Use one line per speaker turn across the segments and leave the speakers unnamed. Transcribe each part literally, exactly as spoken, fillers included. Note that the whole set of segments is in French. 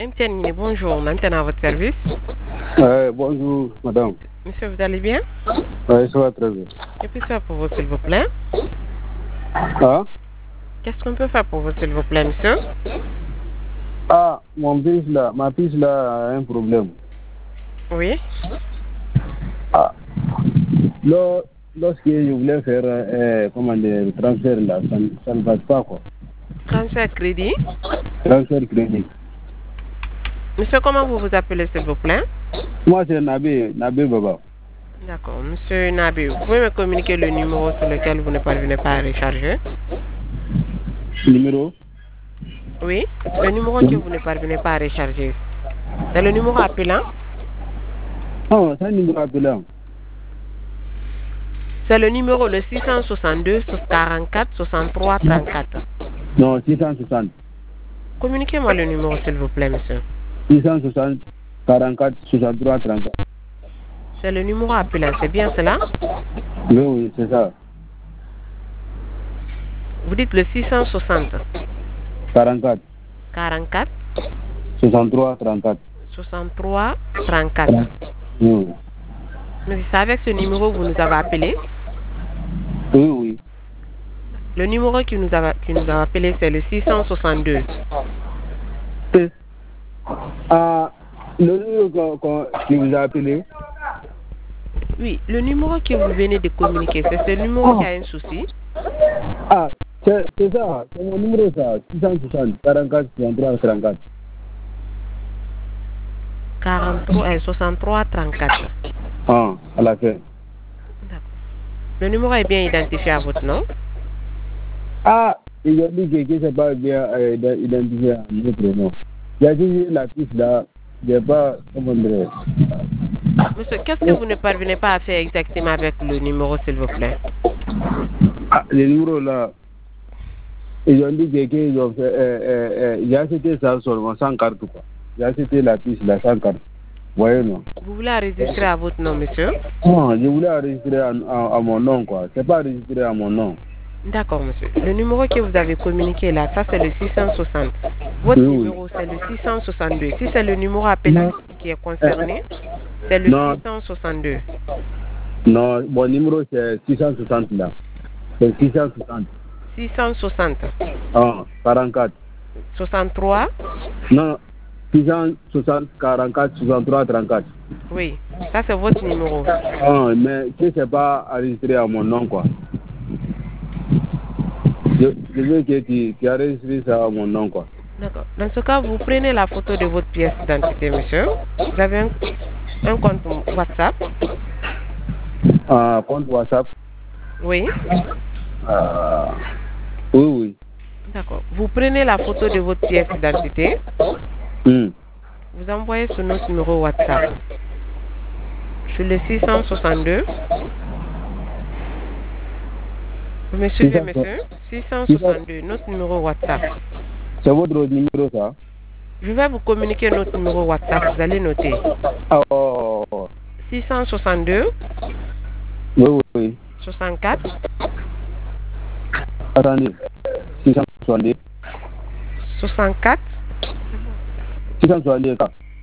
M T N, bonjour, maintenant à votre service.
Euh, bonjour, madame.
Monsieur, vous allez bien?
Oui, ça va très bien.
Que puis-je faire pour vous, s'il vous plaît?
Ah?
Qu'est-ce qu'on peut faire pour vous, s'il vous plaît, monsieur?
Ah, mon fils là, ma fille là a un problème.
Oui.
Ah. Lors, lorsque je voulais faire euh, comment dire, le transfert là, ça, ne- ça ne passe pas quoi.
Transfert crédit.
Transfert crédit.
Monsieur, comment vous vous appelez, s'il vous plaît?
Moi c'est Nabi, Nabi Baba.
D'accord. Monsieur Nabi, vous pouvez me communiquer le numéro sur lequel vous ne parvenez pas à recharger?
Numéro?
Oui. Le numéro que vous ne parvenez pas à recharger. C'est le numéro appelant?
Ah, c'est un numéro appelant.
C'est le numéro le six cent soixante-deux quarante-quatre soixante-trois trente-quatre.
Non, six cent soixante.
Communiquez-moi le numéro, s'il vous plaît, monsieur.
six cent soixante, quarante-quatre, soixante-trois, trente-quatre.
C'est le numéro appelant, c'est bien cela?
Oui, oui, c'est ça.
Vous dites le six cent soixante.
quarante-quatre,
quarante-quatre,
soixante-trois, trente-quatre.
soixante-trois, trente-quatre.
Oui,
Mais c'est avec ce numéro que vous nous avez appelé.
oui, oui.
Le numéro qui nous a, qui nous a appelé, c'est le six cent soixante-deux.
C'est- Ah, le numéro qu'on- qu'on- qui vous a appelé?
Oui, le numéro que vous venez de communiquer, c'est ce numéro qui a un souci.
Ah, c'est c'est ça, c'est mon numéro ça, six cent soixante, quarante-quatre, soixante-trois, trente-quatre.
quarante-trois, euh, soixante-trois, trente-quatre.
Ah, à la fin.
Le numéro est bien identifié à votre nom.
Ah, ils ont dit que que c'est pas bien euh, identifié à notre nom. J'ai dit la piste là, j'ai pas, comment dire.
Monsieur, qu'est-ce que vous ne parvenez pas à faire exactement avec le numéro, s'il vous plaît?
Ah, le numéro là, ils ont dit que qu'ils ont fait, euh, euh, euh, j'ai acheté ça seulement sans carte quoi. J'ai acheté la piste là sans carte. Voyez non.
Vous voulez enregistrer à votre nom, monsieur?
Ah, je voulais enregistrer à, à, à mon nom quoi. C'est pas enregistré à mon nom.
D'accord, monsieur. Le numéro que vous avez communiqué là, ça c'est le six cent soixante. Votre
Oui, oui.
numéro c'est le six cent soixante-deux. Si c'est le numéro appelant qui est concerné, c'est le
Non.
six cent soixante-deux.
Non, mon numéro c'est six cent soixante là. C'est six cent soixante.
six cent soixante.
Ah, quarante-quatre.
soixante-trois.
Non, six cent soixante, quarante-quatre, soixante-trois, trente-quatre.
Oui, ça c'est votre numéro.
Ah, mais que c'est pas enregistré à mon nom quoi. Je, je veux que tu, tu enregistres ça à mon nom quoi.
D'accord. Dans ce cas, vous prenez la photo de votre pièce d'identité, monsieur. Vous avez un, un compte WhatsApp?
Ah, compte WhatsApp?
Oui.
Ah, oui, oui.
D'accord. Vous prenez la photo de votre pièce d'identité.
Hmm.
Vous envoyez sur notre numéro WhatsApp. Sur le six cent soixante-deux. Vous me suivez, monsieur? six cent soixante-deux, notre numéro WhatsApp.
C'est votre numéro ça?
Je vais vous communiquer notre numéro WhatsApp. Vous allez noter.
Ah, oh, oh.
six cent soixante-deux.
Oui, oui, oui.
soixante-quatre.
Attendez. six cent soixante-deux.
soixante-quatre.
six cent soixante-deux.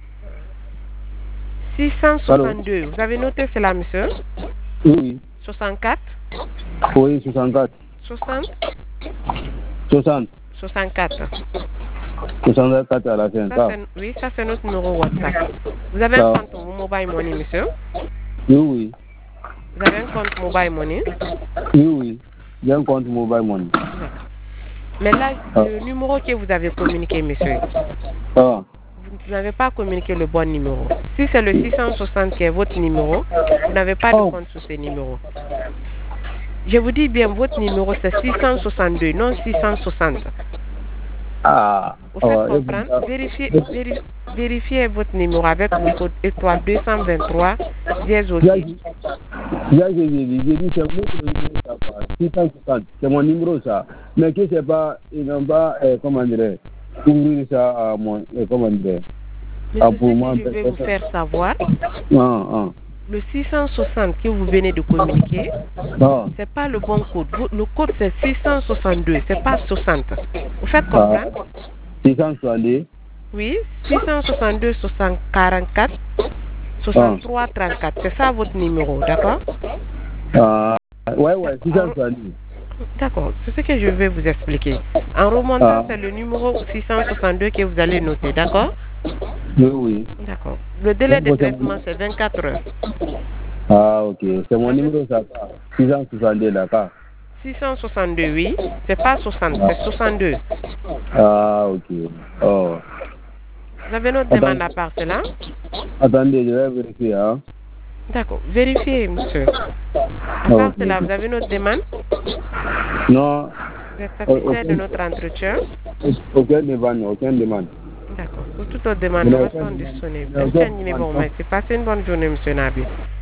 six cent soixante-deux. Vous avez noté cela, monsieur?
Oui, oui.
soixante-quatre.
Oui, soixante-quatre.
soixante.
soixante.
soixante-quatre.
soixante-quatre à la fin.
Ça, c'est- oui, ça c'est notre numéro WhatsApp. Vous avez un
Ça.
compte Mobile Money, monsieur?
Oui, oui.
Vous avez un compte Mobile Money?
Oui, oui. J'ai un compte mobile money.
Mais là,
Ah.
le numéro que vous avez communiqué, monsieur,
Ah.
vous n'avez pas communiqué le bon numéro. Si c'est le six cent soixante qui est votre numéro, vous n'avez pas de
Oh.
compte sur ce numéro. Je vous dis bien, votre numéro c'est six cent soixante-deux, non six cent soixante.
Ah.
Vous faites
Ah,
comprendre? Vérifiez, véri- vérifiez votre numéro avec le code étoile deux cent vingt-trois dièse au
J'ai
six.
dit, j'ai dit, j'ai dit, c'est mon numéro, ça, quoi. six cent soixante, c'est mon numéro, ça. Mais que c'est pas, ils n'ont pas, euh, comment dire, ouvrir ça à mon, euh, comment dire,
Mais
ah,
c'est
pour
ce
moi,
que je vais vous faire savoir.
Ah, ah.
Le six cent soixante que vous venez de communiquer,
Ah.
c'est pas le bon code. Vous- Le code c'est six cent soixante-deux, c'est pas soixante. Vous faites comprendre?
six cent soixante-deux.
Oui, six cent soixante-deux quarante-quatre soixante-trois trente-quatre. C'est ça votre numéro, d'accord?
Ah, ouais, ouais, six cent soixante-deux.
D'accord, c'est ce que je vais vous expliquer. En remontant, ah. c'est le numéro six cent soixante-deux que vous allez noter, d'accord?
Oui, oui.
D'accord. Le délai de traitement, c'est vingt-quatre heures.
Ah, ok. C'est mon numéro, ça. six cent soixante-deux, d'accord.
six cent soixante-deux, oui. C'est pas soixante, ah. C'est soixante-deux.
Ah, ok. Oh.
Vous avez notre Attends. demande à part cela?
Attendez, je vais vérifier, hein.
D'accord. Vérifiez, monsieur. À part okay. cela, vous avez notre demande?
Non.
Vous êtes satisfait okay. de notre entretien?
Aucune demande, aucune demande.
D'accord. Pour toute autre demande, nous restons disponibles. Merci. Passez une bonne journée, monsieur Nabi.